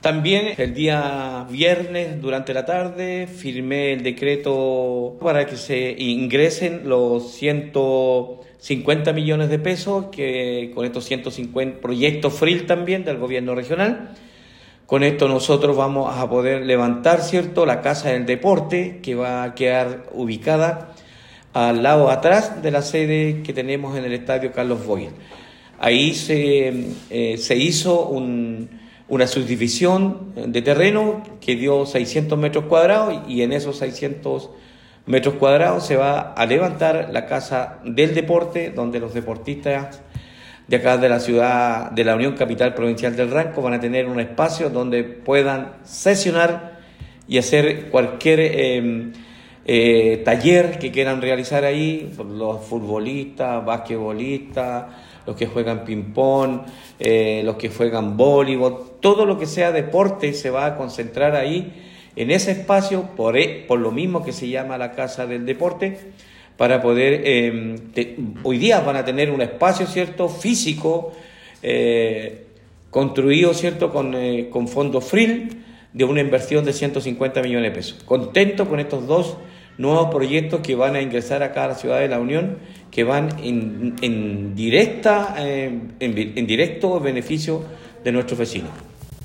También el día viernes durante la tarde firmé el decreto para que se ingresen los 150 millones de pesos, que con estos 150 proyectos FRIL también del gobierno regional. Con esto nosotros vamos a poder levantar, ¿cierto?, la Casa del Deporte, que va a quedar ubicada al lado atrás de la sede que tenemos en el Estadio Carlos Boyer. Ahí se hizo una subdivisión de terreno que dio 600 metros cuadrados, y en esos 600 metros cuadrados se va a levantar la Casa del Deporte, donde los deportistas de acá de la ciudad, de la Unión Capital Provincial del Ranco, van a tener un espacio donde puedan sesionar y hacer cualquier taller que quieran realizar ahí, los futbolistas, basquetbolistas, los que juegan ping-pong, los que juegan voleibol, todo lo que sea deporte se va a concentrar ahí en ese espacio, por lo mismo que se llama la Casa del Deporte, para poder, hoy día van a tener un espacio, ¿cierto?, físico, construido, ¿cierto?, con fondos FRIL, de una inversión de 150 millones de pesos. Contento con estos dos nuevos proyectos que van a ingresar acá a la ciudad de La Unión, que van en directo beneficio de nuestros vecinos.